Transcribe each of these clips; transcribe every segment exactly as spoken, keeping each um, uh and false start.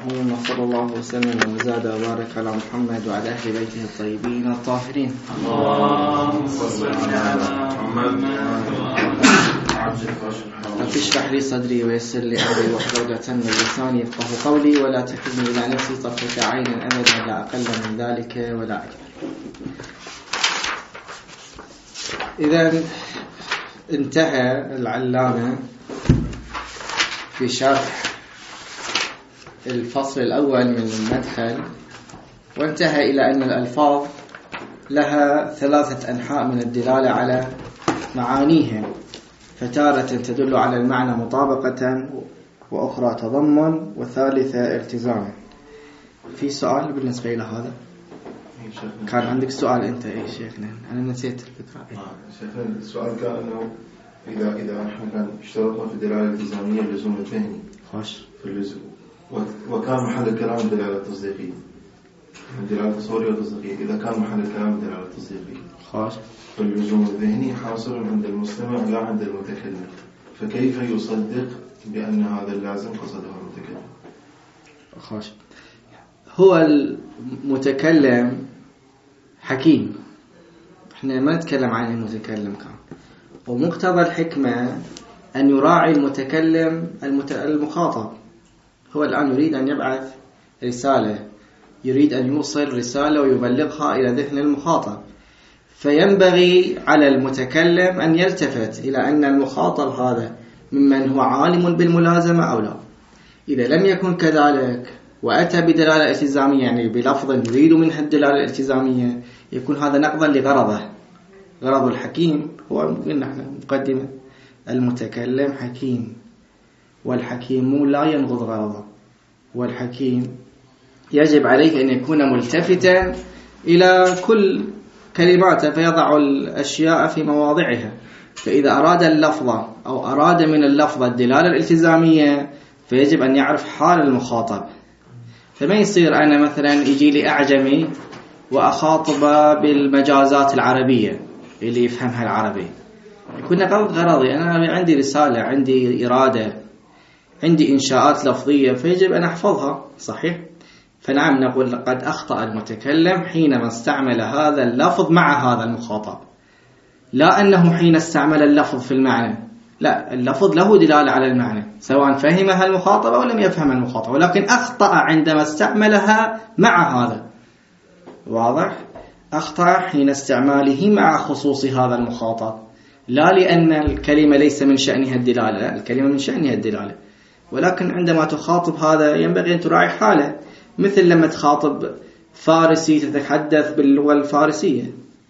الرحيم، وصلى الله وسلم وزاد وبارك على محمد وعلى أهل بيته الطيبين الطاهرين. اللهم صل على محمد. رب اشرح لي صدري ويسر لي أمري واحلل عقدة من لساني يفقهوا قولي، ولا تكلني إلى نفسي طرفة عين أبدا، لا أقل من ذلك ولا أكثر. إذا انتهى العلامة في شرح الفصل الأول من المدخل، وانتهى إلى أن الألفاظ لها ثلاثة أنحاء من الدلالة على معانيها، فتارة تدل على المعنى مطابقة، وأخرى تضمن، وثالثة التزاما. في سؤال بالنسبة إلى هذا؟ كان عندك سؤال أنت أي شيخنا؟ أنا نسيت الفكرة. آه شيخنا السؤال كان أنه إذا إذا نحن كان اشترطنا في الدلالة الالتزامية اللزوم الذهني خوش في اللزوم، وكان محل الكلام الدلالة التصديقية، الدلالة التصورية والتصديقية. إذا كان محل الكلام الدلالة التصديقية خوش فاللزوم الذهني حاصل عند المستمع لا عند المتكلم، فكيف يصدق بأن هذا اللازم قصده المتكلم؟ خوش هو المتكلم حكيم، احنا ما نتكلم عن المتكلم كان، ومقتضى الحكمة أن يراعي المتكلم المخاطب. هو الآن يريد أن يبعث رسالة، يريد أن يوصل رسالة ويبلغها إلى ذهن المخاطب، فينبغي على المتكلم أن يلتفت إلى أن المخاطب هذا ممن هو عالم بالملازمة أو لا. إذا لم يكن كذلك وأتى بدلالة التزامية، يعني بلفظ يريد منها الدلالة الالتزامية، يكون هذا نقضا لغرضه. غرض الحكيم هو قلنا احنا مقدمة، المتكلم حكيم، والحكيم لا ينقض غرضه، والحكيم يجب عليه أن يكون ملتفتا إلى كل كلماته فيضع الأشياء في مواضعها. فإذا أراد اللفظ أو أراد من اللفظ الدلالة الالتزامية فيجب أن يعرف حال المخاطب. فما يصير أنا مثلا يجي لي أعجمي وأخاطب بالمجازات العربية اللي يفهمها العربي، يكون غرض غرضي أنا عندي رسالة، عندي إرادة، عندي إنشاءات لفظية، فيجب أن أحفظها. صحيح؟ فنعم نقول قد أخطأ المتكلم حينما استعمل هذا اللفظ مع هذا المخاطب، لا أنه حين استعمل اللفظ في المعنى، لا، اللفظ له دلالة على المعنى سواء فهمها المخاطب أو لم يفهم المخاطب، ولكن أخطأ عندما استعملها مع هذا. واضح؟ أخطأ حين استعماله مع خصوص هذا المخاطب، لا لأن الكلمة ليس من شأنها الدلالة، لا، الكلمة من شأنها الدلالة، ولكن عندما تخاطب هذا ينبغي أن تراعي حاله. مثل لما تخاطب فارسي تتحدث باللغة الفارسية،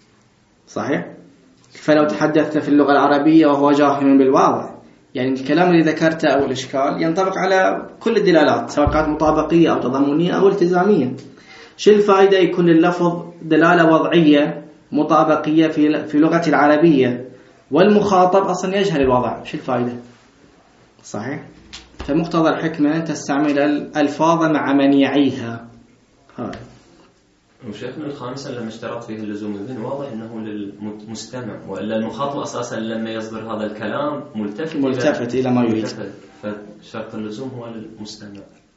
صحيح؟ فلو تحدثت في اللغة العربية وهو جاهل بالواضح، يعني الكلام اللي ذكرته أو الإشكال ينطبق على كل الدلالات سواء كانت مطابقية أو تضمنية أو التزامية. شو الفائدة يكون اللفظ دلالة وضعية مطابقية في في لغة العربية والمخاطب أصلا يجهل الوضع؟ شو الفائدة؟ صحيح؟ فمقتضى الحكمة تستعمل الألفاظ مع من يعيها. هذا وشيخنا الخامسة لما اشترط فيه اللزوم الذهني واضح أنه للمستمع، وإلا المخاطب أساسا لما يصدر هذا الكلام ملتفت ملتفت إلى ما يريد، فشرط اللزوم هو للمستمع.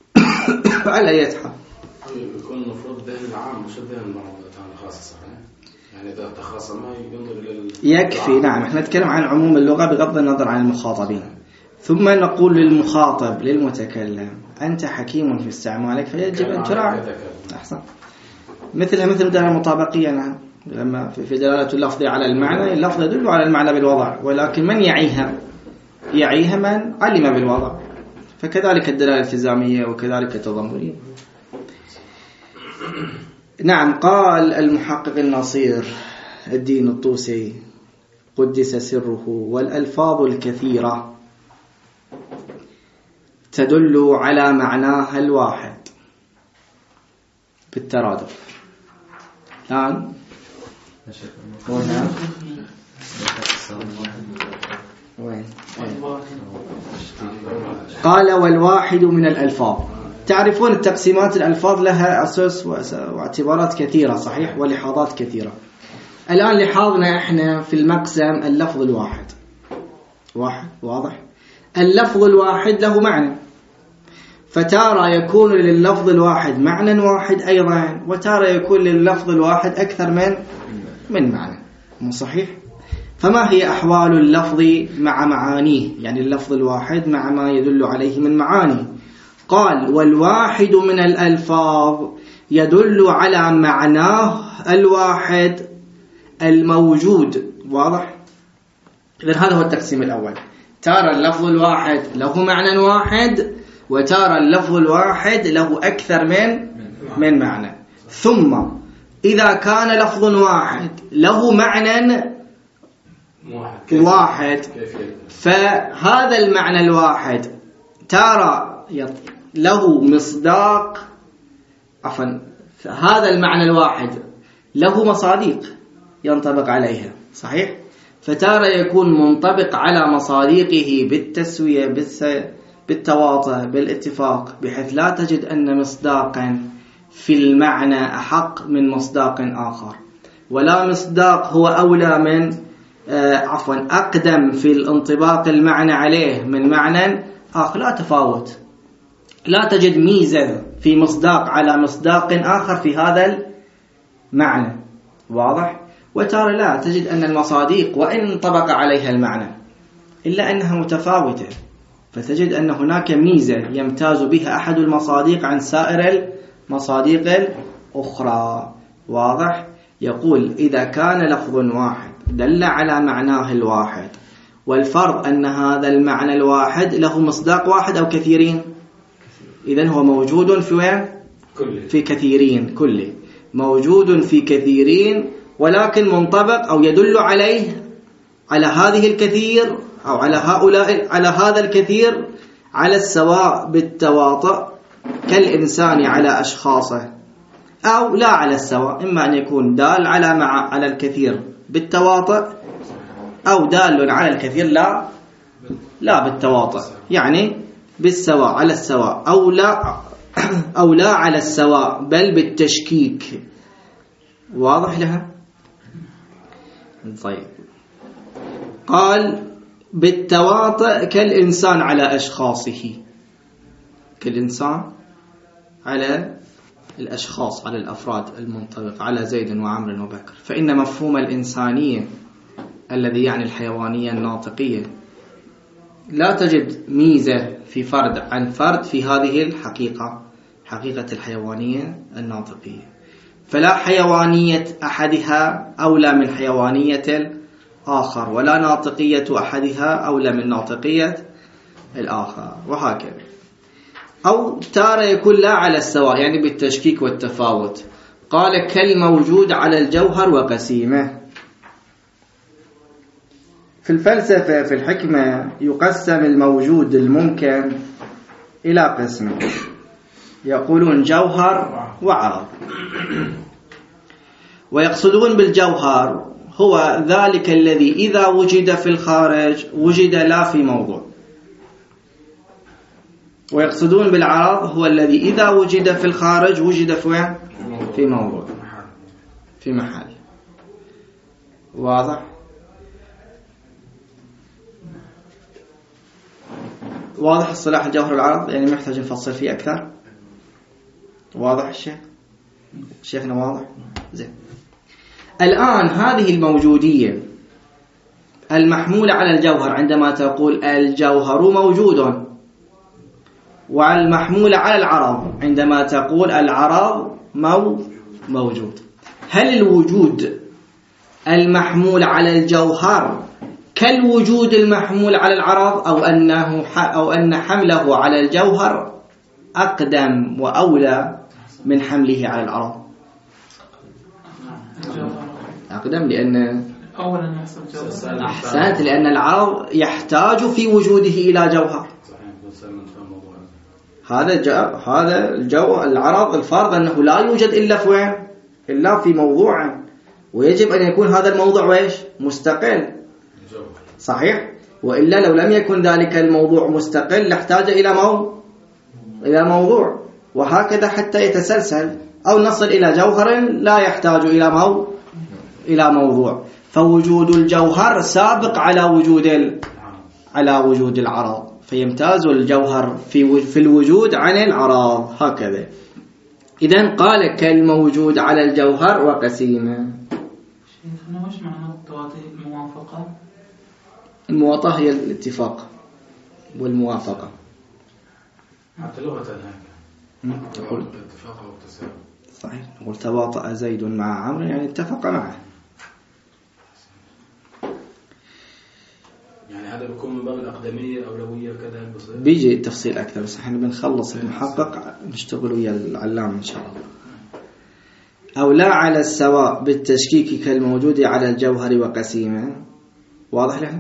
على أي حال يكون المفروض ذهن العام مش الذهن الخاص، صحيح؟ يعني إذا تخصص ما ينظر إلى يكفي. نعم، احنا نتكلم عن عموم اللغة بغض النظر عن المخاطبين، ثم نقول للمخاطب للمتكلم أنت حكيم في استعمالك فيجب أن تراعي. أحسن. مثل مثل دلالة المطابقية، نعم، لما في دلالة اللفظ على المعنى، اللفظ يدل على المعنى بالوضع، ولكن من يعيها؟ يعيها من علم بالوضع. فكذلك الدلالة الالتزامية وكذلك التضمنية. نعم. قال المحقق النصير الدين الطوسي قدس سره: والألفاظ الكثيرة تدل على معناها الواحد بالترادف. الآن هنا وين؟ قال: والواحد من الألفاظ. تعرفون التقسيمات الألفاظ لها أساس واعتبارات كثيرة، صحيح، ولحاظات كثيرة. الآن لحاظنا إحنا في المقسم اللفظ الواحد، واحد واضح. اللفظ الواحد له معنى، فتارة يكون لللفظ الواحد معنى واحد أيضا، وتارة يكون لللفظ الواحد أكثر من من معنى. مو صحيح؟ فما هي أحوال اللفظ مع معانيه، يعني اللفظ الواحد مع ما يدل عليه من معاني؟ قال: والواحد من الألفاظ يدل على معناه الواحد الموجود. واضح؟ إذن هذا هو التقسيم الأول. ترى اللفظ الواحد له معنى واحد، وترى اللفظ الواحد له أكثر من من معنى. ثم إذا كان لفظ واحد له معنى واحد، فهذا المعنى الواحد ترى له مصداق، عفوا هذا المعنى الواحد له مصادق ينطبق عليها. صحيح؟ فتارة يكون منطبق على مصادقه بالتسوية، بالتواطؤ، بالاتفاق، بحيث لا تجد أن مصداقا في المعنى أحق من مصداق آخر، ولا مصداق هو أولى من آه عفوا أقدم في الانطباق المعنى عليه من معنى آخر. لا تفاوت، لا تجد ميزة في مصداق على مصداق آخر في هذا المعنى. واضح؟ وترى لا تجد أن المصادق وإن انطبق عليها المعنى إلا أنها متفاوتة، فتجد أن هناك ميزة يمتاز بها أحد المصادق عن سائر المصادق الأخرى. واضح؟ يقول: إذا كان لفظ واحد دل على معناه الواحد، والفرض أن هذا المعنى الواحد له مصداق واحد أو كثيرين، إذن هو موجود في وين؟ في كثيرين، كله موجود في كثيرين، ولكن منطبق أو يدل عليه على هذه الكثير أو على هؤلاء على هذا الكثير على السواء بالتواطؤ كالإنسان على أشخاصه، أو لا على السواء، إما أن يكون دال على مع على الكثير بالتواطؤ، أو دال على الكثير لا لا بالتواطؤ، يعني بالسواء على السواء، أو لا أو لا على السواء بل بالتشكيك. واضح لها؟ طيب. قال: بالتواطؤ كالإنسان على أشخاصه، كالإنسان على الأشخاص، على الأفراد المنطبق على زيد وعمر وبكر. فإن مفهوم الإنسانية الذي يعني الحيوانية الناطقية لا تجد ميزة في فرد عن فرد في هذه الحقيقة، حقيقة الحيوانية الناطقية، فلا حيوانية أحدها أولى من حيوانية الآخر، ولا ناطقية أحدها أولى من ناطقية الآخر، وهكذا. أو تارة يكون لا على السواء، يعني بالتشكيك والتفاوت. قال: كالموجود على الجوهر وقسيمه. في الفلسفة في الحكمة يقسم الموجود الممكن إلى قسمين، يقولون جوهر وعرض. ويقصدون بالجوهر هو ذلك الذي إذا وجد في الخارج وجد لا في موضوع، ويقصدون بالعرض هو الذي إذا وجد في الخارج وجد في في موضوع، في محل. واضح؟ واضح الصلاح الجوهر والعرض، يعني محتاج نفصل فيه أكثر. واضح الشيخ؟ شيخنا واضح؟ زين. الآن هذه الموجودية المحمولة على الجوهر، عندما تقول الجوهر موجود، والمحمولة على العرض عندما تقول العرض مو موجود، هل الوجود المحمول على الجوهر كالوجود المحمول على العرض، أو أنه أو أن حمله على الجوهر أقدم وأولى من حمله على العرض؟ أقدم، لأن أولا أحسنت، لأن العرض يحتاج في وجوده إلى جوهر. هذا جاء هذا الجو العرض الفرض أنه لا يوجد إلا في وين؟ إلا في موضوع، ويجب أن يكون هذا الموضوع ويش؟ مستقل. صحيح؟ وإلا لو لم يكن ذلك الموضوع مستقل لاحتاج إلى مو إلى موضوع، وهكذا حتى يتسلسل، أو نصل إلى جوهر لا يحتاج إلى مو إلى موضوع. فوجود الجوهر سابق على وجود ال... على وجود العرض، فيمتاز الجوهر في في الوجود عن العراض هكذا. إذن قال كالموجود على الجوهر وقسيمه. شيخنا وش معنى التواطي الموافقة؟ المواطأة هي الاتفاق والموافقة. حتى لغة هكذا تقول الاتفاق والتساوي. صحيح. نقول تواطأ زيد مع عمرو يعني اتفق معه. يعني هذا بيكون من باب الأقدمية أولوية كذا بصير. بيجي التفصيل أكثر بس احنا بنخلص المحقق نشتغل ويا العلام إن شاء الله. أو لا على السواء بالتشكيك كالموجود على الجوهر وقسيمه. واضح لنا؟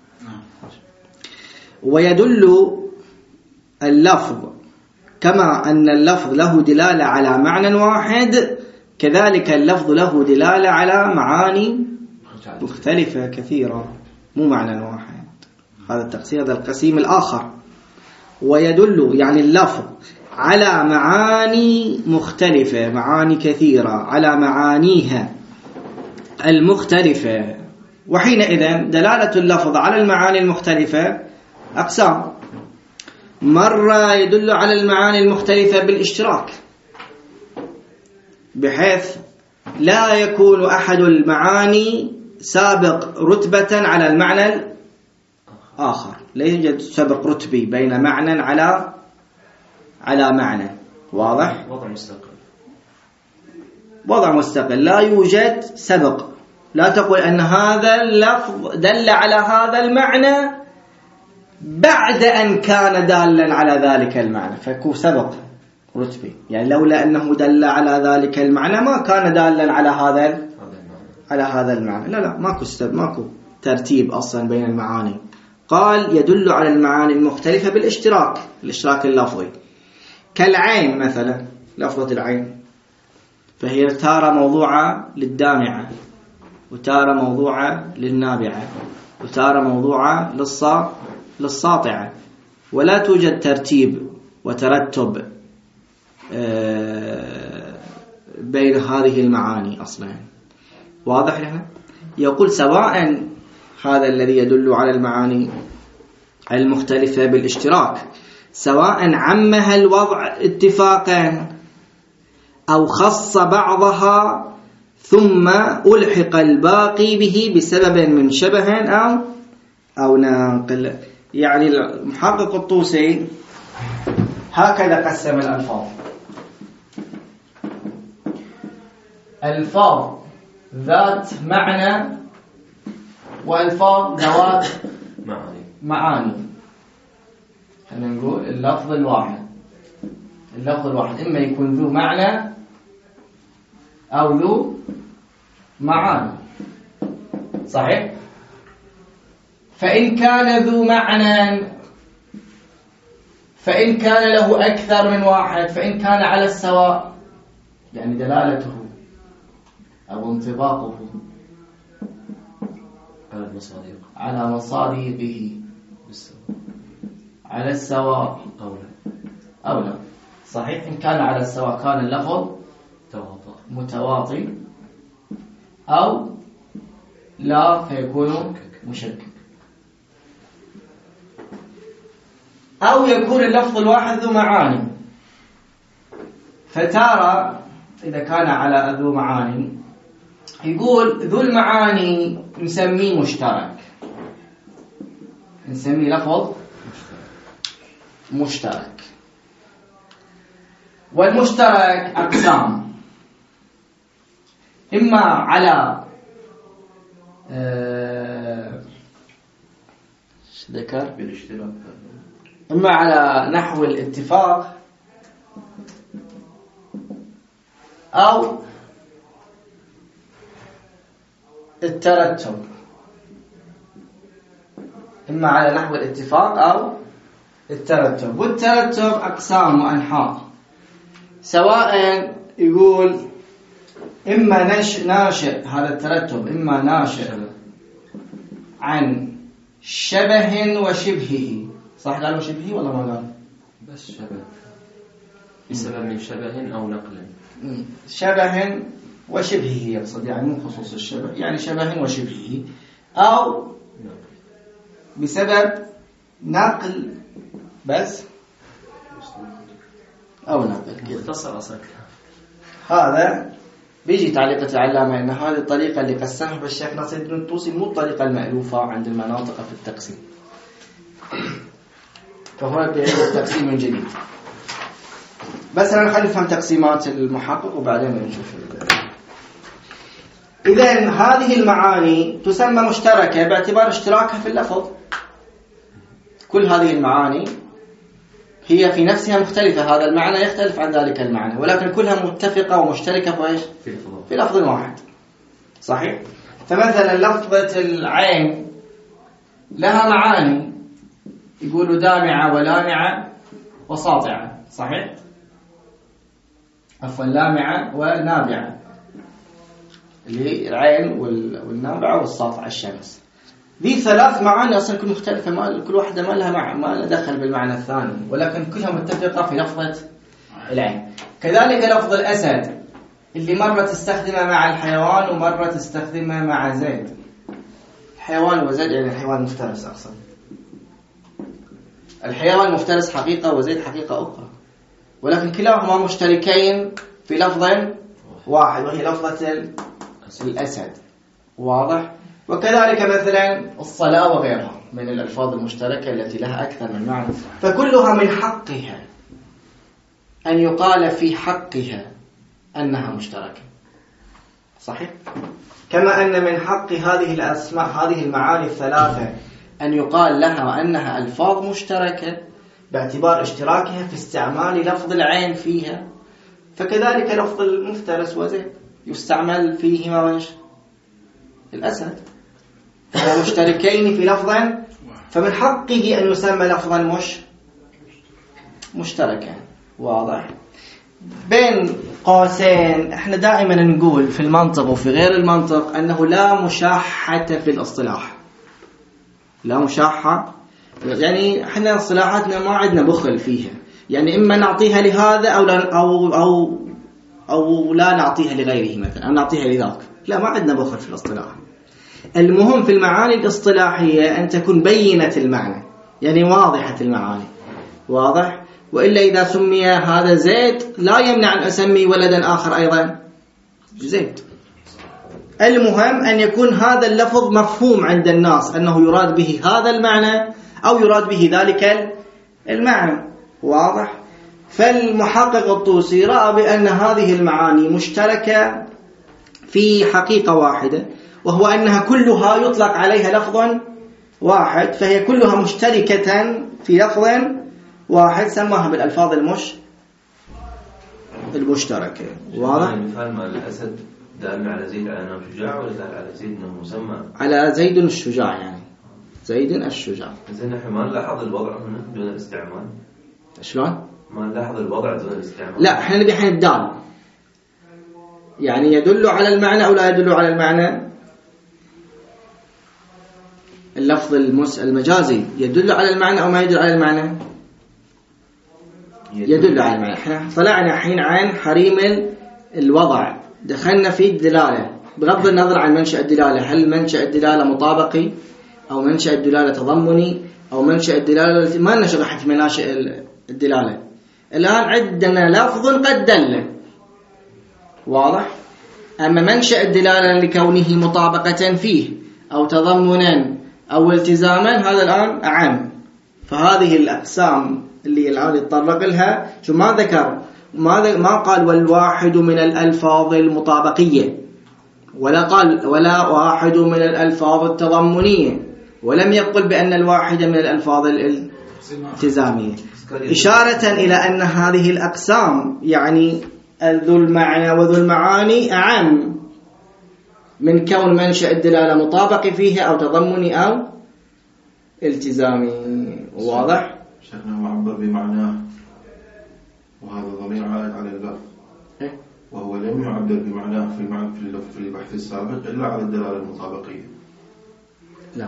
ويدل اللفظ كما أن اللفظ له دلالة على معنى واحد كذلك اللفظ له دلالة على معاني مختلفة كثيرة مو معنى واحد. هذا التقسيم هذا القسيم الآخر. ويدل يعني اللفظ على معاني مختلفة معاني كثيرة على معانيها المختلفة. وحينئذ دلالة اللفظ على المعاني المختلفة أقسام. مرة يدل على المعاني المختلفة بالاشتراك بحيث لا يكون أحد المعاني سابق رتبة على المعنى الآخر. لا يوجد سبق رتبي بين معنى على على معنى. واضح؟ وضع مستقل. وضع مستقل لا يوجد سبق. لا تقول أن هذا اللفظ دل على هذا المعنى بعد أن كان دالا على ذلك المعنى فيكون سبق رتبي. يعني لولا أنه دل على ذلك المعنى ما كان دالا على هذا على هذا المعنى. لا لا ماكو ماكو ترتيب أصلا بين المعاني. قال يدل على المعاني المختلفة بالاشتراك الاشتراك اللفظي كالعين مثلا. لفظة العين فهي تارة موضوعة للدامعة وتارة موضوعة للنابعة وتارة موضوعة للصا للساطعة ولا توجد ترتيب وترتب بين هذه المعاني أصلا. واضح لنا؟ يقول سواء هذا الذي يدل على المعاني المختلفة بالاشتراك سواء عمها الوضع اتفاقا أو خص بعضها ثم ألحق الباقي به بسبب من شبه أو أو ناقل. يعني المحقق الطوسي هكذا قسم الألفاظ. ألفاظ ذات معنى وألفاظ ذوات معاني. معاني. خلينا نقول اللفظ الواحد اللفظ الواحد إما يكون ذو معنى أو ذو معاني. صحيح؟ فإن كان ذو معنى فإن كان له أكثر من واحد فإن كان على السواء يعني دلالته أو انطباقه على المصادق على مصادقه على السواء أو لا أو لا. صحيح. إن كان على السواء كان اللفظ تواطؤ متواطئ أو لا فيكون مشكك أو يكون اللفظ الواحد ذو معاني. فتارى إذا كان على ذو معاني يقول ذو المعاني نسميه مشترك نسميه لفظ مشترك. والمشترك أقسام إما على آه ذكر بالاشتراك إما على نحو الاتفاق أو الترتب. إما على نحو الاتفاق أو الترتب. والترتب أقسام وأنحاء سواء يقول إما نش ناشئ هذا الترتب إما ناشئ عن شبه وشبهه. صح قالوا شبهه ولا ما قال؟ بس شبه بسبب من شبه أو نقل. شبه وشبهه يقصد يعني مو خصوص الشبه يعني شبه وشبهه أو بسبب نقل بس أو نقل كذا مختصر أصلا. هذا بيجي تعليقة العلامة أن هذه الطريقة اللي قسمها بالشيخ ناصر الدين الطوسي مو الطريقة المألوفة عند المناطق في التقسيم، فهو بيعيد التقسيم من جديد. بس أنا خلينا نفهم تقسيمات المحقق وبعدين نشوف. إذن هذه المعاني تسمى مشتركة باعتبار اشتراكها في اللفظ. كل هذه المعاني هي في نفسها مختلفة، هذا المعنى يختلف عن ذلك المعنى، ولكن كلها متفقة ومشتركة في إيش؟ في لفظ واحد. صحيح؟ فمثلا لفظة العين لها معاني، يقولوا دامعة ولامعة وساطعة. صحيح؟ عفوا لامعة ونابعة، اللي هي العين والنابعة والساطعة الشمس. ذي ثلاث معاني أصلا كل مختلفة، ما كل واحدة ما لها مع ما لها دخل بالمعنى الثاني، ولكن كلها متفقة في لفظة العين. كذلك لفظ الأسد اللي مرة تستخدمه مع الحيوان ومرة تستخدمه مع زيد. الحيوان وزيد يعني الحيوان مفترس أصلا. الحيوان مفترس حقيقة وزيد حقيقة أخرى، ولكن كلاهما مشتركين في لفظ واحد وهي لفظة الأسد. واضح؟ وكذلك مثلا الصلاة وغيرها من الألفاظ المشتركة التي لها أكثر من معنى، فكلها من حقها أن يقال في حقها أنها مشتركة. صحيح؟ كما أن من حق هذه الأسماء هذه المعاني الثلاثة أن يقال لها أنها ألفاظ مشتركة باعتبار اشتراكها في استعمال لفظ العين فيها، فكذلك لفظ المفترس وزيد يستعمل فيهما وش؟ الأسد، مشتركين في لفظ، فمن حقه أن يسمى لفظا مش مشتركا. واضح؟ بين قوسين احنا دائما نقول في المنطق وفي غير المنطق أنه لا مشاحة في الاصطلاح. لا مشاحة يعني احنا اصطلاحاتنا ما عندنا بخل فيها، يعني إما نعطيها لهذا أو لا أو أو أو لا نعطيها لغيره مثلا، أو نعطيها لذاك. لا، ما عندنا بخل في الاصطلاح. المهم في المعاني الاصطلاحية أن تكون بينة المعنى، يعني واضحة المعاني. واضح؟ وإلا إذا سمي هذا زيد لا يمنع أن أسمي ولدا آخر أيضا زيد. المهم أن يكون هذا اللفظ مفهوم عند الناس أنه يراد به هذا المعنى أو يراد به ذلك المعنى. واضح؟ فالمحقق الطوسي رأى بأن هذه المعاني مشتركة في حقيقة واحدة، وهو أنها كلها يطلق عليها لفظ واحد، فهي كلها مشتركة في لفظ واحد سماها بالألفاظ المش المشتركة. واضح؟ مثال مع الأسد دال على زيد على أنه شجاع ولا دال على زيد أنه مسمى؟ على زيد الشجاع، يعني زيد الشجاع. زين نحن ما نلاحظ الوضع هنا دون الاستعمال. شلون؟ ما نلاحظ الوضع دون الاستعمال. لا، احنا نبي حين الدال يعني يدل على المعنى أو لا يدل على المعنى. اللفظ المس المجازي يدل على المعنى أو ما يدل على المعنى؟ يدل على المعنى. احنا طلعنا حين عن حريم الوضع، دخلنا في الدلالة بغض النظر عن منشأ الدلالة، هل منشأ الدلالة مطابقي أو منشأ الدلالة تضمني أو منشأ الدلالة، ما لنا شرح في مناشئ الدلالة. الآن عندنا لفظ قد دل. واضح؟ أما منشأ الدلالة لكونه مطابقة فيه أو تضمنا أو التزاما هذا الآن أعم. فهذه الأقسام اللي الآن يتطرق لها شو ما ذكر، ما ما قال والواحد من الألفاظ المطابقية، ولا قال ولا واحد من الألفاظ التضمنية، ولم يقل بأن الواحد من الألفاظ الالتزامية، إشارة إلى أن هذه الأقسام يعني ذو المعنى وذو المعاني أعم من كون منشأ الدلالة مطابق فيها أو تضمني أو التزامي. واضح؟ شيخنا معبر بمعناه، وهذا ضمير عائد على اللفظ، وهو لم يعبر بمعناه في المعنى في البحث السابق إلا على الدلالة المطابقية. لا،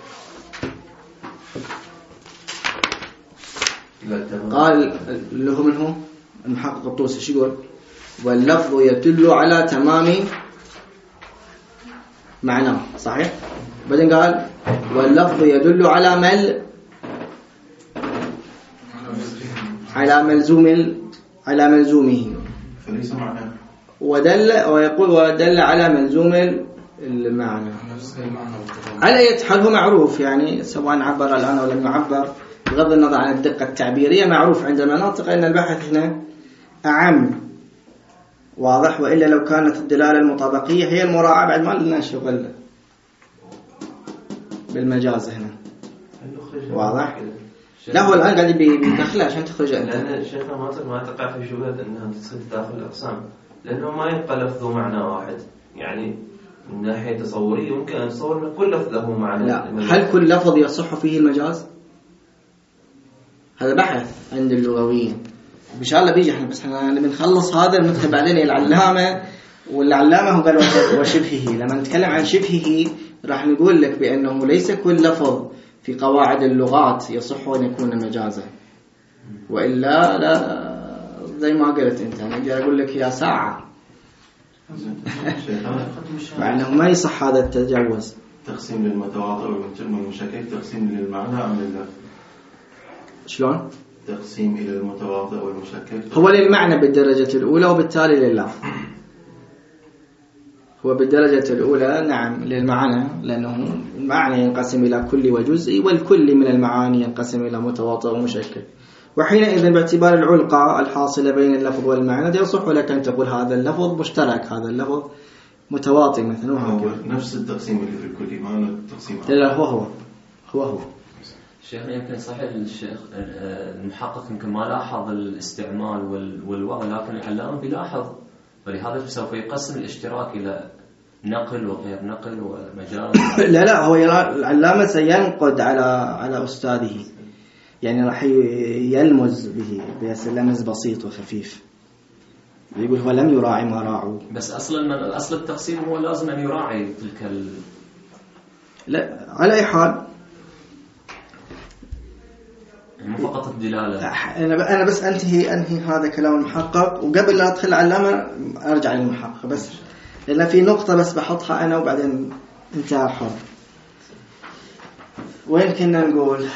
قال اللي هو منه المحقق الطوسي شو يقول؟ واللفظ يدل على تمام معناه. صحيح؟ بعدين قال واللفظ يدل على مل على ملزوم على ملزومه فليس معناه. ودل ويقول ودل على ملزوم المعنى. على أي حال هو معروف، يعني سواء عبر الآن أو لم يعبر بغض النظر عن الدقة التعبيرية، معروف عند المناطق أن البحث هنا أعم. واضح؟ وإلا لو كانت الدلالة المطابقية هي المراعاة بعد ما لنا شغل بالمجاز هنا. واضح؟ لا هو الآن قاعد بيدخل عشان تخرج أنت. لأن الشيخ ما ما تقع في شبهة أنها تصير داخل الأقسام، لأنه ما يبقى لفظه معنى واحد. يعني من ناحية تصورية يمكن أن تصور أن كل لفظ له معنى. لا، هل كل لفظ يصح فيه المجاز؟ هذا بحث عند اللغويين إن شاء الله بيجي. احنا بس احنا بنخلص هذا ندخل بعدين العلامة، والعلامة هو قال وشبهه. لما نتكلم عن شبهه راح نقول لك بأنه ليس كل لفظ في قواعد اللغات يصح أن يكون مجازا، وإلا لا زي ما قلت أنت أنا أجي أقول لك يا ساعة مع أنه ما يصح هذا التجاوز. تقسيم للمتواطئ والمشكك تقسيم للمعنى أم لله؟ شلون؟ تقسيم إلى المتواطئ والمشكك هو للمعنى بالدرجة الأولى وبالتالي لله. هو بالدرجة الأولى نعم للمعنى، لأنه المعنى ينقسم إلى كل وجزء، والكل من المعاني ينقسم إلى متواطئ ومشكك. وحينئذ باعتبار العلقة الحاصلة بين اللفظ والمعنى يصح لك أن تقول هذا اللفظ مشترك، هذا اللفظ متواطئ مثلا. هو نفس التقسيم اللي في الكل، ما هو التقسيم. لا هو هو هو هو الشيخ يمكن صحيح الشيخ المحقق يمكن ما لاحظ الاستعمال والوضع، لكن العلامة بيلاحظ، ولهذا سوف يقسم الاشتراك إلى نقل وغير نقل ومجاز. لا لا هو العلامة سينقد على على أستاذه، يعني راح يلمز به بس لمز بسيط وخفيف، يقول هو لم يراعي ما راعوا. بس أصلا من أصل التقسيم هو لازم أن يراعي تلك ال... لا على أي حال مو فقط الدلالة. أنا أنا بس أنتهي أنهي هذا كلام المحقق، وقبل لا أدخل علامة أرجع للمحقق، بس لأن في نقطة بس بحطها أنا وبعدين أنت حر. وين كنا نقول؟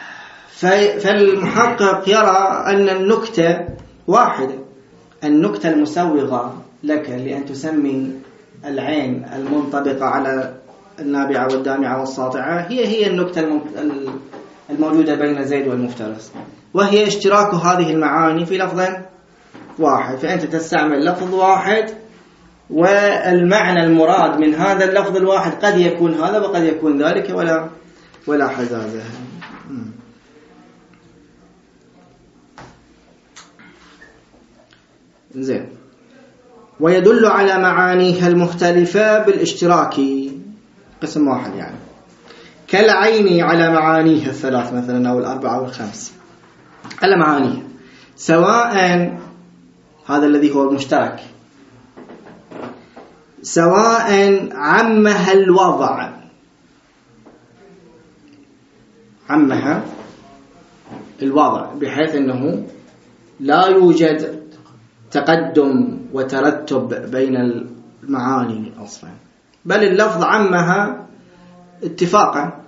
فالمحقق يرى أن النكتة واحدة، النكتة المسوغة لك لأن تسمي العين المنطبقة على النابعة والدامعة والساطعة هي هي النكتة الموجودة بين زيد والمفترس، وهي اشتراك هذه المعاني في لفظ واحد. فأنت تستعمل لفظ واحد، والمعنى المراد من هذا اللفظ الواحد قد يكون هذا وقد يكون ذلك، ولا ولا حزازة. زين. ويدل على معانيها المختلفة بالاشتراك، قسم واحد يعني، كالعين على معانيها الثلاث مثلا أو الأربعة أو الخمس، على معانيها سواء هذا الذي هو المشترك، سواء عمها الوضع، عمها الوضع بحيث أنه لا يوجد تقدم وترتب بين المعاني أصلا، بل اللفظ عمها اتفاقا.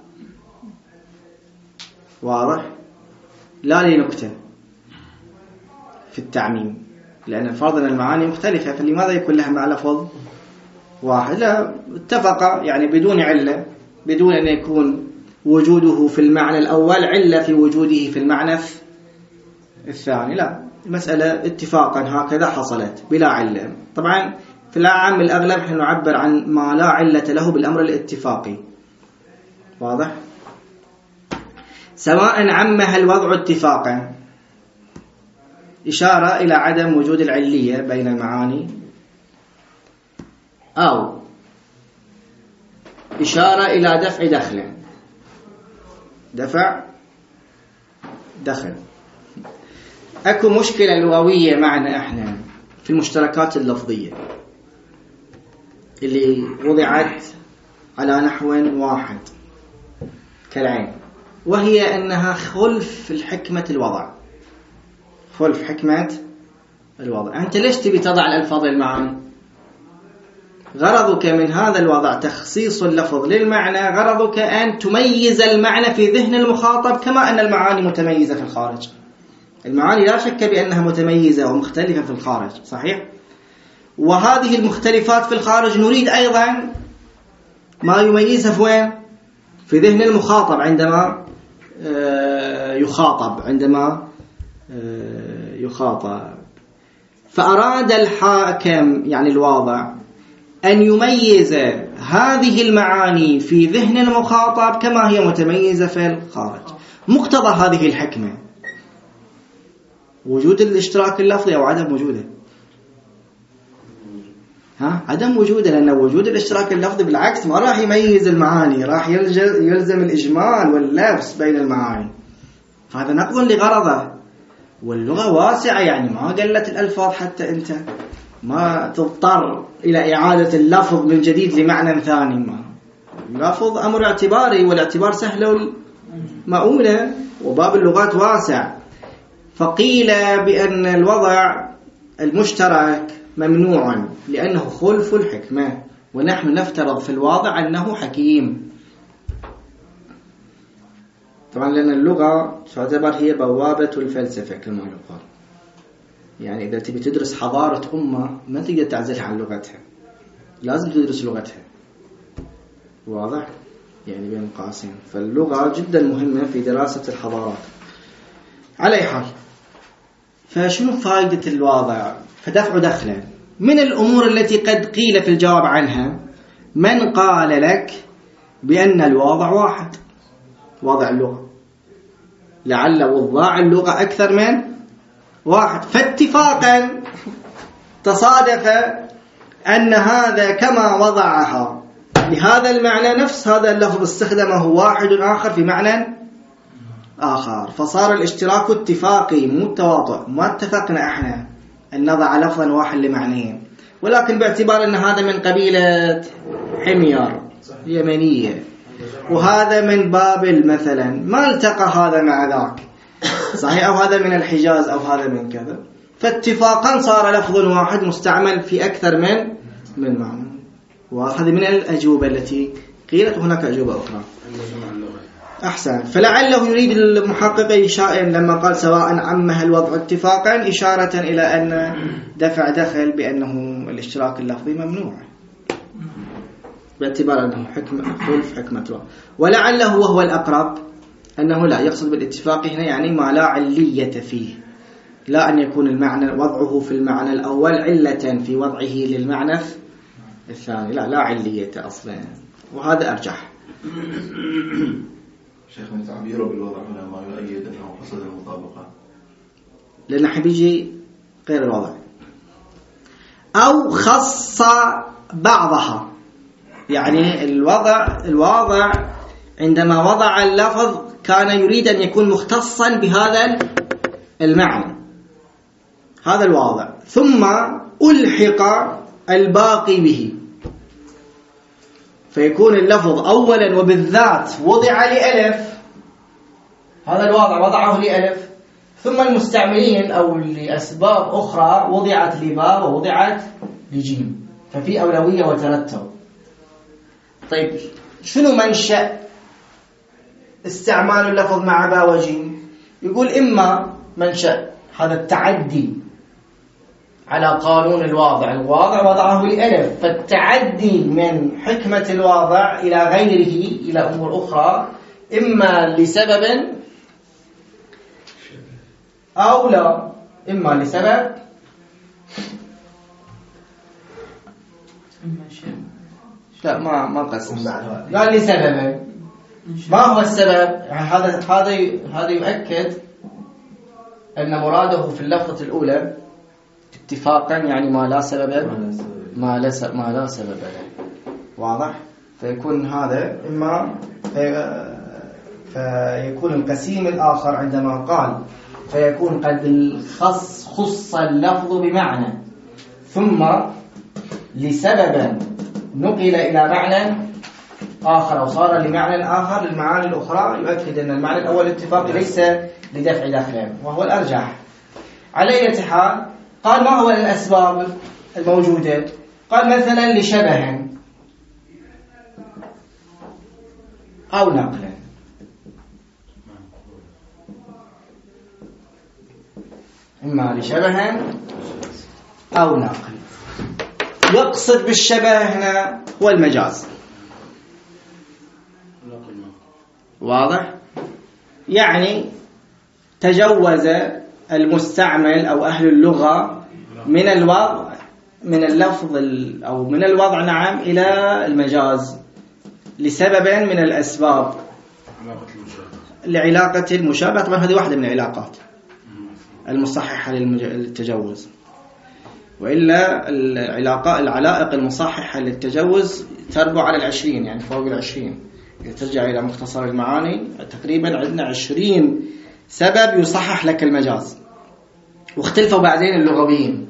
واضح؟ لا لنكتة في التعميم، لأن الفرض أن المعاني مختلفة، فلماذا يكون لها مع لفظ واحد؟ لا، اتفق يعني بدون علة، بدون أن يكون وجوده في المعنى الأول علة في وجوده في المعنى الثاني. لا، المسألة اتفاقا هكذا حصلت بلا علة. طبعا في العام الأغلب نحن نعبر عن ما لا علة له بالأمر الاتفاقي. واضح؟ سواء عمها الوضع اتفاقا، إشارة إلى عدم وجود العلية بين المعاني، أو إشارة إلى دفع دخل، دفع دخل. أكو مشكلة لغوية معنا إحنا في المشتركات اللفظية اللي وضعت على نحو واحد كالعين، وهي أنها خلف الحكمة الوضع، خلف حكمة الوضع. أنت ليش تبي تضع الألفاظ المعاني؟ غرضك من هذا الوضع تخصيص اللفظ للمعنى، غرضك أن تميز المعنى في ذهن المخاطب كما أن المعاني متميزة في الخارج. المعاني لا شك بأنها متميزة ومختلفة في الخارج، صحيح؟ وهذه المختلفات في الخارج نريد أيضا ما يميزها في وين؟ في ذهن المخاطب عندما يخاطب عندما يخاطب. فأراد الحاكم يعني الواضع أن يميز هذه المعاني في ذهن المخاطب كما هي متميزة في الخارج. مقتضى هذه الحكمة وجود الاشتراك اللفظي أو عدم وجوده؟ ها؟ عدم وجوده، لأن وجود الاشتراك اللفظي بالعكس ما راح يميز المعاني، راح يلزم الإجمال واللبس بين المعاني، فهذا نقض لغرضه. واللغة واسعة، يعني ما قلت الألفاظ حتى أنت ما تضطر إلى إعادة اللفظ من جديد لمعنى ثاني. ما اللفظ أمر اعتباري، والاعتبار سهل مؤونة، وباب اللغات واسع. فقيل بأن الوضع المشترك ممنوع لأنه خلف الحكمة، ونحن نفترض في الواضع أنه حكيم. طبعا لأن اللغة تعتبر هي بوابة الفلسفة كما يقال. يعني إذا تبي تدرس حضارة أمة ما تقدر تعزلها عن لغتها، لازم تدرس لغتها. واضح؟ يعني بين قاسين. فاللغة جدا مهمة في دراسة الحضارات. على أي حال، فشنو فائدة الواضع؟ فدفع دخله. من الأمور التي قد قيل في الجواب عنها من قال لك بأن الواضع واحد، واضع اللغة، لعل وضاع اللغة أكثر من واحد، فاتفاقا تصادف أن هذا كما وضعها لهذا المعنى نفس هذا اللفظ استخدمه واحد آخر في معنى آخر، فصار الاشتراك اتفاقي مو التواطؤ. ما اتفقنا احنا أن نضع لفظا واحد لمعنيين، ولكن باعتبار أن هذا من قبيلة حمير يمنية وهذا من بابل مثلا، ما التقى هذا مع ذاك، صحيح، أو هذا من الحجاز أو هذا من كذا، فاتفاقا صار لفظ واحد مستعمل في أكثر من من معنى. وهذه من الأجوبة التي قيلت، هناك أجوبة أخرى. أحسن. فلعله يريد المحقق إشارة لما قال سواء عمها الوضع اتفاقا إشارة إلى أن دفع دخل بأنه الاشتراك اللفظي ممنوع باعتبار أنه حكمة خلف حكمة الله. ولعله وهو الأقرب أنه لا يقصد بالاتفاق هنا يعني ما لا علية فيه، لا أن يكون المعنى وضعه في المعنى الأول علة في وضعه للمعنى الثاني، لا لا علية أصلا، وهذا أرجح. شيخنا تعبيره بالوضع هنا ما يؤيد أنه قصد المطابقة، لأن حبيجي غير الوضع، أو خص بعضها. يعني الوضع الواضع عندما وضع اللفظ كان يريد أن يكون مختصا بهذا المعنى، هذا الواضع، ثم ألحق الباقي به، فيكون اللفظ أولا وبالذات وضع لألف، هذا الواضع وضعه لألف، ثم المستعملين أو لأسباب أخرى وضعت لباء ووضعت لجيم، ففي أولوية وترتب. طيب شنو منشأ استعمال اللفظ مع باء وجيم؟ يقول إما منشأ هذا التعدي على قانون الواضع، الواضع وضعه لألف، فالتعدي من حكمة الواضع إلى غيره إلى أمور أخرى، إما لسبب أو لا، إما لسبب لا ما ما قسم قال لسبب. ما هو السبب؟ هذا هذا هذا يؤكد أن مراده في اللفظة الأولى اتفاقا يعني ما لا سبب ما لا سبب ما لا سبب له. واضح؟ فيكون هذا إما فيكون القسيم الآخر عندما قال فيكون قد خص خص اللفظ بمعنى ثم لسبب نقل إلى معنى آخر أو صار لمعنى آخر للمعاني الأخرى، يؤكد أن المعنى الأول اتفاقي ليس لدفع داخله، وهو الأرجح. على أي حال قال ما هو الأسباب الموجودة؟ قال مثلا لشبه أو نقل. إما لشبه أو ناقل. يقصد بالشبه هنا هو المجاز. واضح؟ يعني تجوز المستعمل أو أهل اللغة من الوضع من اللفظ أو من الوضع نعم إلى المجاز لسبب من الأسباب، لعلاقة المشابهة. طبعا هذه واحدة من العلاقات المصححة للتجوز، وإلا العلاقة العلائق المصححة للتجوز تربع على العشرين، يعني فوق العشرين. إذا ترجع إلى مختصر المعاني تقريبا عندنا عشرين سبب يصحح لك المجاز، واختلفوا بعدين اللغويين.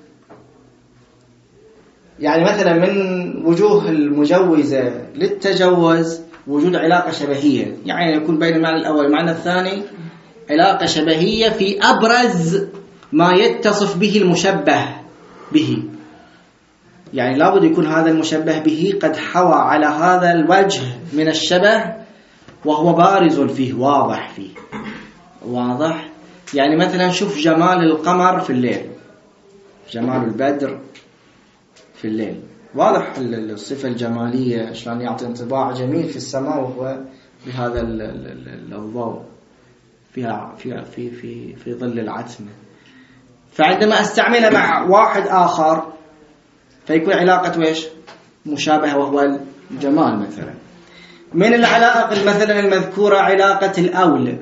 يعني مثلا من وجوه المجوزة للتجوز وجود علاقة شبهية، يعني يكون بين المعنى الأول والمعنى الثاني علاقة شبهية في أبرز ما يتصف به المشبه به. يعني لابد يكون هذا المشبه به قد حوى على هذا الوجه من الشبه وهو بارز فيه، واضح فيه. واضح؟ يعني مثلا شوف جمال القمر في الليل، جمال البدر في الليل، واضح الصفة الجمالية شلون يعطي انطباع جميل في السماء وهو بهذا الضوء فيها في في في في ظل العتمة. فعندما استعمله مع واحد آخر فيكون علاقة ويش مشابهة وهو الجمال. مثلا من العلاقة مثلا المذكورة علاقة الأول،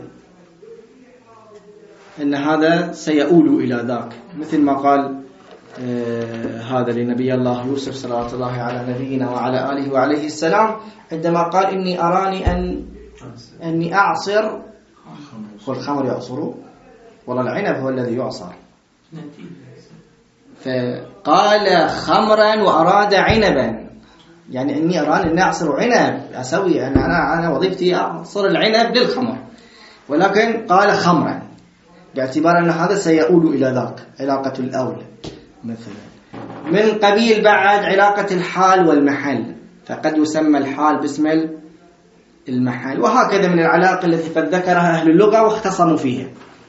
إن هذا سيؤول إلى ذاك، مثل ما قال آه هذا لنبي الله يوسف صلى الله على نبينا وعلى آله وعليه السلام عندما قال إني أراني أن أني أعصر والخمر يعصر، والله العنب هو الذي يعصر، فقال خمرا وأراد عنبا، يعني إني أراني أن أعصر عنب، أسوي يعني أنا أنا وظيفتي أعصر العنب للخمر، ولكن قال خمرا باعتبار أن هذا سيؤول إلى ذاك، علاقة الأول. مثلا من قبيل بعد علاقة الحال والمحل، فقد يسمى الحال باسم المحل، وهكذا من العلاقة التي قد ذكرها أهل اللغة واختصموا فيها.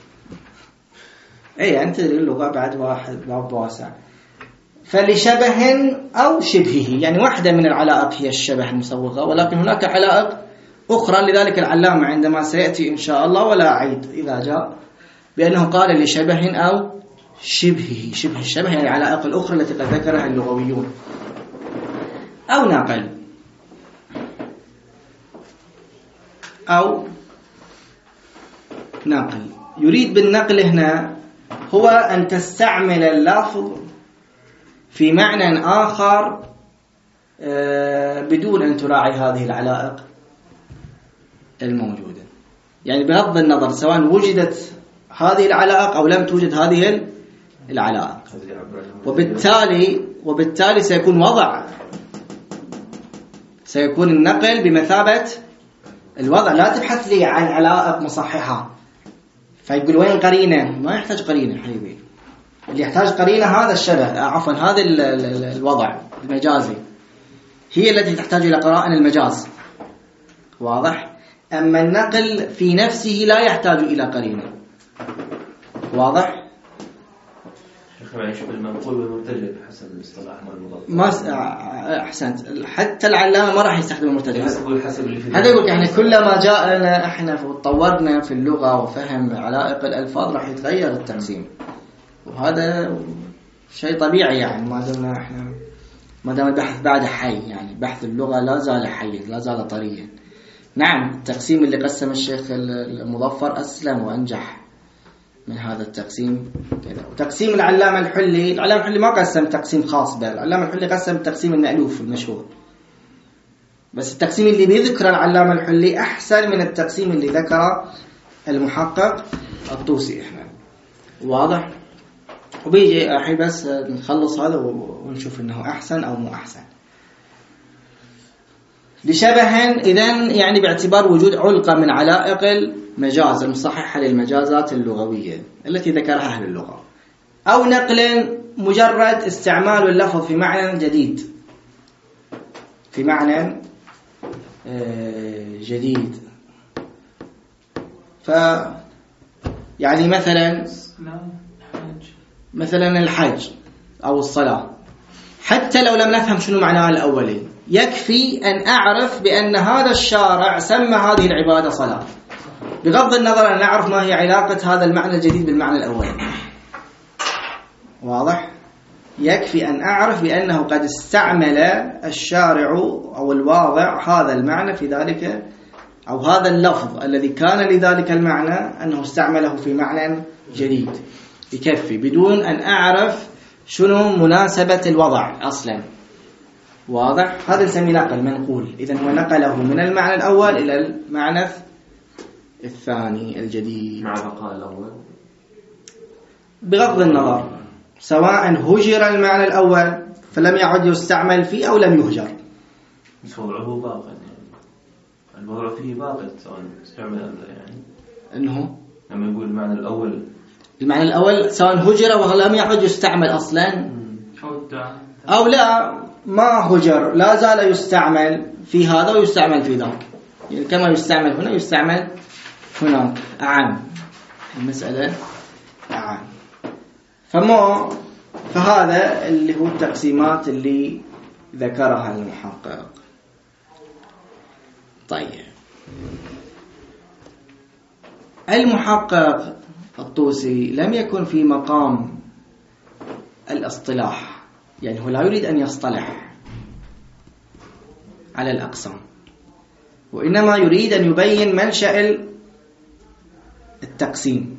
أي أنت اللغة بعد واحد باب واسع. فلشبه أو شبهه، يعني واحدة من العلائق هي الشبه المسوغة، ولكن هناك علائق أخرى. لذلك العلامة عندما سيأتي إن شاء الله ولا أعيد إذا جاء بأنه قال لشبه أو شبهه، شبه الشبه يعني العلائق الأخرى التي قد ذكرها اللغويون. أو نقل أو نقل. يريد بالنقل هنا هو أن تستعمل اللفظ في معنى آخر بدون أن تراعي هذه العلائق الموجودة، يعني بغض النظر سواء وجدت هذه العلائق أو لم توجد هذه العلائق. وبالتالي وبالتالي سيكون وضع سيكون النقل بمثابة الوضع. لا تبحث لي عن علائق مصححة فيقول وين قرينة، ما يحتاج قرينة حبيبي، اللي يحتاج قرينة هذا الشبه، عفوا هذا الوضع المجازي هي التي تحتاج إلى قرائن المجاز. واضح؟ أما النقل في نفسه لا يحتاج إلى قرينة. واضح؟ شيخ يشوف المنقول والمرتجل حسب الاصطلاح مال المضاف. ما أحسنت، حتى العلامة ما راح يستخدم المرتجل. هذا يقول يعني كلما جاءنا احنا وطورنا في اللغة وفهم علائق الألفاظ راح يتغير التقسيم، وهذا شيء طبيعي. يعني ما دمنا احنا ما دام البحث بعد حي، يعني بحث اللغة لا زال حي لا زال طريا. نعم التقسيم اللي قسم الشيخ المظفر أسلم وأنجح من هذا التقسيم كذا. وتقسيم العلامة الحلي، العلامة الحلي ما قسم تقسيم خاص به، العلامة الحلي قسم التقسيم المألوف المشهور، بس التقسيم اللي بيذكر العلامة الحلي أحسن من التقسيم اللي ذكر المحقق الطوسي. إحنا واضح؟ وبيجي أحي بس نخلص هذا ونشوف إنه أحسن أو مو أحسن. لشبه إذن يعني باعتبار وجود علقة من علائق المجاز المصححة للمجازات اللغوية التي ذكرها أهل اللغة. أو نقل مجرد استعمال اللفظ في معنى جديد، في معنى جديد. ف يعني مثلا مثلا الحج أو الصلاة، حتى لو لم نفهم شنو معناها الأولي، يكفي أن أعرف بأن هذا الشارع سمى هذه العبادة صلاة، بغض النظر أن نعرف ما هي علاقة هذا المعنى الجديد بالمعنى الأولي. واضح؟ يكفي أن أعرف بأنه قد استعمل الشارع أو الواضع هذا المعنى في ذلك، أو هذا اللفظ الذي كان لذلك المعنى أنه استعمله في معنى جديد. يكفي بدون أن أعرف شنو مناسبة الوضع أصلا. واضح؟ هذا نسميه نقل منقول. إذن هو نقله من المعنى الأول إلى المعنى الثاني الجديد مع بقاء الأول، بغض النظر سواء هجر المعنى الأول فلم يعد يستعمل فيه أو لم يهجر، بس وضعه باق، يعني الوضع فيه باق سواء استعمل يعني أنه لما يقول المعنى الأول المعنى الأول سواء هجر ولم يعد يستعمل أصلا أو لا ما هجر، لا زال يستعمل في هذا ويستعمل في ذاك، يعني كما يستعمل هنا يستعمل هناك، أعم المسألة أعم. فما فهذا اللي هو التقسيمات اللي ذكرها المحقق. طيب المحقق الطوسي لم يكن في مقام الاصطلاح، يعني هو لا يريد أن يصطلح على الأقسام، وإنما يريد أن يبين منشأ التقسيم.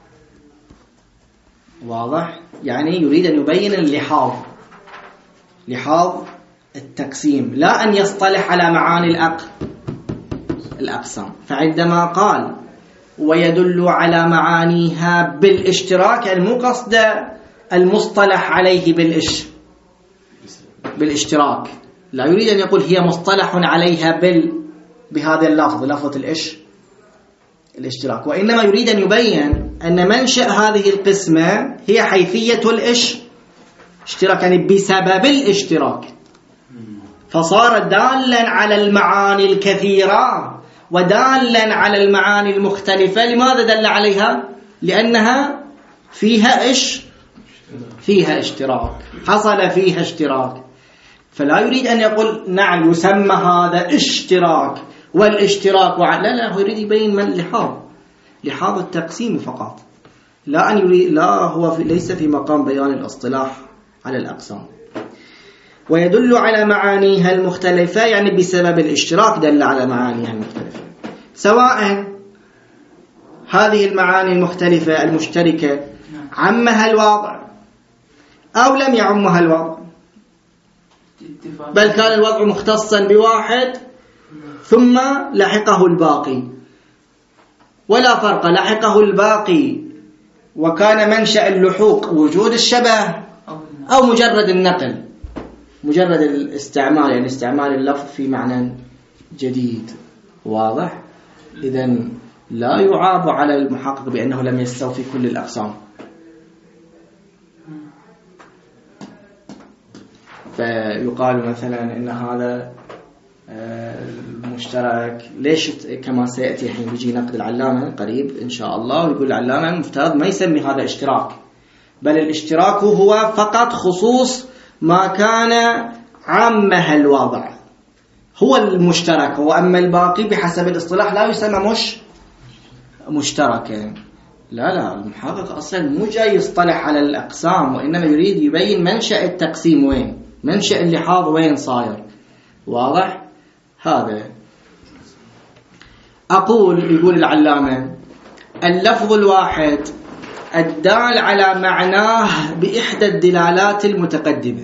واضح؟ يعني يريد أن يبين اللحاظ، لحاظ التقسيم، لا أن يصطلح على معاني الأق... الأقسام. فعندما قال ويدل على معانيها بالاشتراك المقصد المصطلح عليه بالإش بالاشتراك، لا يريد أن يقول هي مصطلح عليها بال بهذا اللفظ، لفظة الإش الاشتراك، وإنما يريد أن يبين أن منشأ هذه القسمة هي حيثية الإش اشتراك، يعني بسبب الاشتراك، فصار دالا على المعاني الكثيرة ودالا على المعاني المختلفة. لماذا دل عليها؟ لأنها فيها إش فيها اشتراك، حصل فيها اشتراك. فلا يريد أن يقول نعم يسمى هذا اشتراك والاشتراك وع... لا لا، هو يريد يبين من لحاظ لحاظ التقسيم فقط، لا أن يريد، لا هو في ليس في مقام بيان الاصطلاح على الأقسام. ويدل على معانيها المختلفة، يعني بسبب الاشتراك دل على معانيها المختلفة، سواء هذه المعاني المختلفة المشتركة عمها الوضع أو لم يعمها الوضع، بل كان الوضع مختصا بواحد ثم لحقه الباقي، ولا فرق، لحقه الباقي وكان منشأ اللحوق وجود الشبه أو مجرد النقل، مجرد الاستعمال، يعني استعمال اللفظ في معنى جديد. واضح؟ إذن لا يعاب على المحقق بأنه لم يستوفي كل الأقسام. فيقال مثلا إن هذا المشترك، ليش كما سيأتي الحين بيجي نقد العلامة قريب إن شاء الله، ويقول العلامة المفترض ما يسمي هذا اشتراك، بل الاشتراك هو فقط خصوص ما كان عامها الوضع، هو المشترك، وأما الباقي بحسب الاصطلاح لا يسمى مش مشتركا. لا لا، المحقق أصلا مو جاي يصطلح على الأقسام، وإنما يريد يبين منشأ التقسيم وين، منشأ اللحاظ وين صاير. واضح؟ هذا أقول، يقول العلامة اللفظ الواحد الدال على معناه بإحدى الدلالات المتقدمة.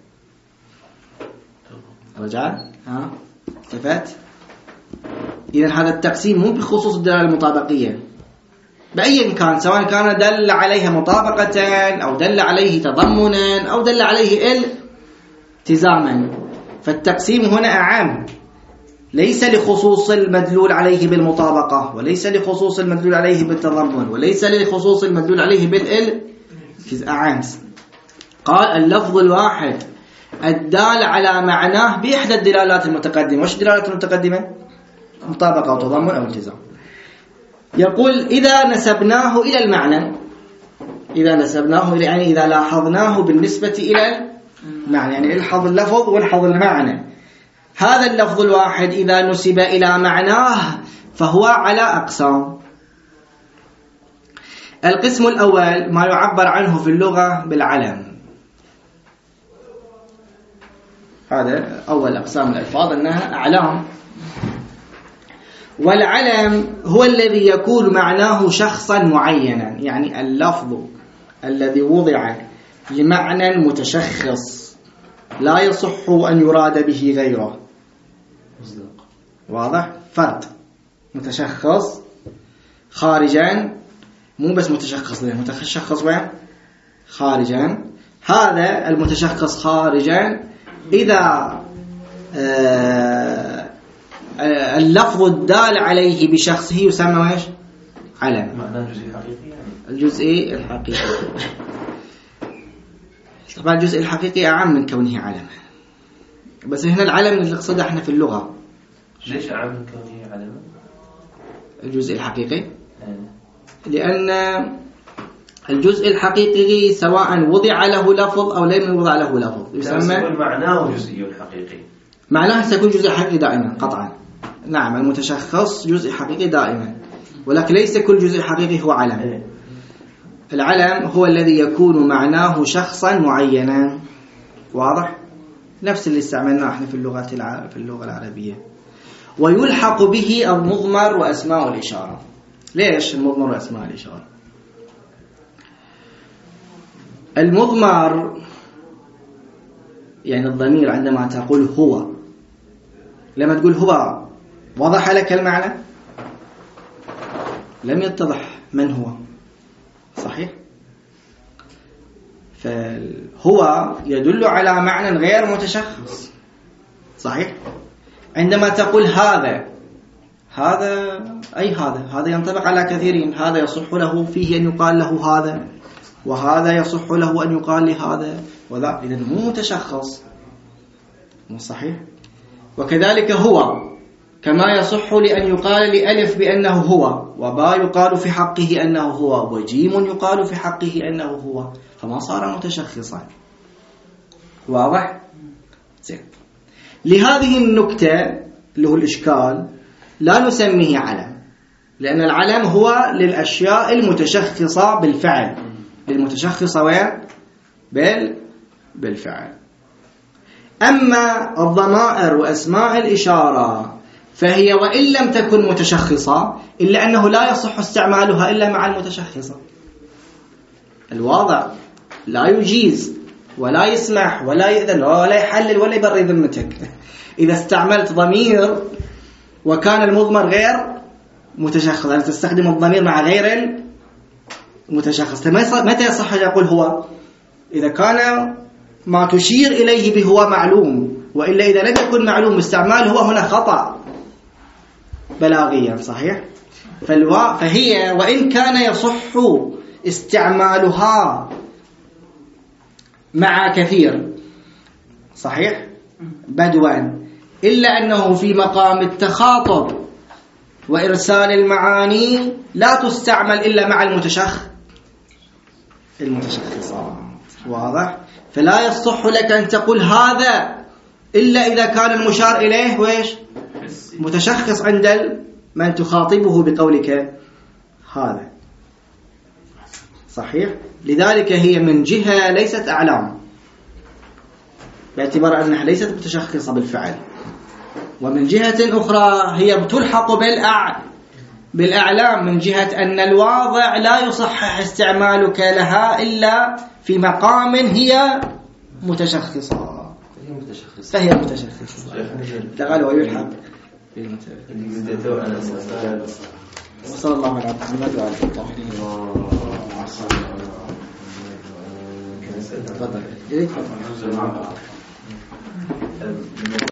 رجع ها التفت. إذن هذا التقسيم مو بخصوص الدلالة المطابقية بأي كان، سواء كان دل عليها مطابقة أو دل عليه تضمنا أو دل عليه التزاما، فالتقسيم هنا أعم، ليس لخصوص المدلول عليه بالمطابقة، وليس لخصوص المدلول عليه بالتضمن، وليس لخصوص المدلول عليه بالال أعم. قال اللفظ الواحد الدال على معناه بإحدى الدلالات المتقدمة. وش الدلالات المتقدمة؟ مطابقة أو تضمن أو التزام. يقول إذا نسبناه إلى المعنى إذا نسبناه إلى يعني إذا لاحظناه بالنسبة إلى المعنى، يعني الحظ اللفظ والحظ المعنى. هذا اللفظ الواحد إذا نسب إلى معناه فهو على أقسام. القسم الأول ما يعبر عنه في اللغة بالعلم. هذا أول أقسام الألفاظ أنها أعلام. والعلم هو الذي يكون معناه شخصا معينا، يعني اللفظ الذي وضع لمعنى متشخص لا يصح أن يراد به غيره. واضح؟ فرد متشخص خارجا، مو بس متشخص له، متشخص وين؟ خارجا. هذا المتشخص خارجا إذا آه اللفظ الدال عليه بشخصه يسمى ايش؟ علم. معناه جزء حقيقي يعني. الجزء الحقيقي. طبعا الجزء الحقيقي أعم من كونه علم، بس هنا العلم اللي نقصده احنا في اللغة. ليش أعم من كونه علم؟ الجزء الحقيقي لأن الجزء الحقيقي سواء وضع له لفظ أو لم يوضع له لفظ يسمى معناه جزئي حقيقي. معناه سيكون جزء حقيقي دائما قطعا. نعم المتشخص جزء حقيقي دائما، ولكن ليس كل جزء حقيقي هو علم. العلم هو الذي يكون معناه شخصا معينا. واضح؟ نفس اللي استعملناه احنا في اللغة الع... في اللغة العربية. ويلحق به المضمر وأسماء الإشارة. ليش المضمر وأسماء الإشارة؟ المضمر يعني الضمير عندما تقول هو، لما تقول هو وضح لك المعنى؟ لم يتضح من هو، صحيح؟ فهو يدل على معنى غير متشخص، صحيح؟ عندما تقول هذا، هذا أي هذا هذا ينطبق على كثيرين. هذا يصح له فيه أن يقال له هذا، وهذا يصح له أن يقال لهذا وذا، إذن مو متشخص، مو صحيح؟ وكذلك هو كما يصح لأن يقال لألف بأنه هو، وباء يقال في حقه أنه هو، وجيم يقال في حقه أنه هو، فما صار متشخصا. واضح؟ زين. لهذه النكتة اللي هو الإشكال لا نسميه علم، لأن العلم هو للأشياء المتشخصة بالفعل، المتشخصة وين؟ بال بالفعل. أما الضمائر وأسماء الإشارة فهي وإن لم تكن متشخصة إلا أنه لا يصح استعمالها إلا مع المتشخصة. الواضع لا يجيز ولا يسمح ولا يأذن ولا يحلل ولا يبرئ ذمتك إذا استعملت ضمير وكان المضمر غير متشخص، يعني تستخدم الضمير مع غير المتشخص. متى يصح أن يقول هو؟ إذا كان ما تشير إليه به هو معلوم، وإلا إذا لم يكن معلوم استعمال هو هنا خطأ بلاغيا، صحيح؟ فالوا... فهي وإن كان يصح استعمالها مع كثير، صحيح؟ بدوا، إلا أنه في مقام التخاطب وإرسال المعاني لا تستعمل إلا مع المتشخ المتشخصة. واضح؟ فلا يصح لك أن تقول هذا إلا إذا كان المشار إليه وإيش؟ متشخص عند من تخاطبه بقولك هذا، صحيح؟ لذلك هي من جهة ليست أعلام باعتبار أنها ليست متشخصة بالفعل، ومن جهة أخرى هي تلحق بالأع... بالأعلام من جهة أن الواضع لا يصحح استعمالك لها إلا في مقام هي متشخصة، فهي متشخصة. تقال ويلحق وصلى الله على محمد وعلى آله وصحبه. تفضل.